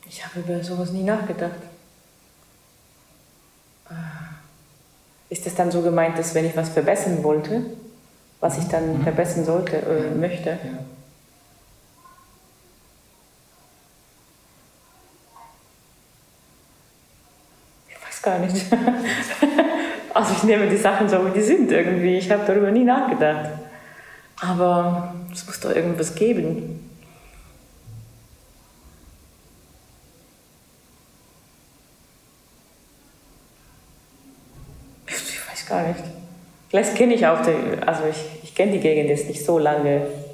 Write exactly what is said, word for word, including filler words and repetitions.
Ich habe über sowas nie nachgedacht. Ist das dann so gemeint, dass wenn ich was verbessern wollte, was ich dann mhm. verbessern sollte oder ja. möchte? Ja. Ich weiß gar nicht. Also ich nehme die Sachen so, wie die sind irgendwie. Ich habe darüber nie nachgedacht. Aber es muss doch irgendwas geben. Ich weiß gar nicht. Vielleicht kenne ich auch die, also ich, ich kenne die Gegend jetzt nicht so lange.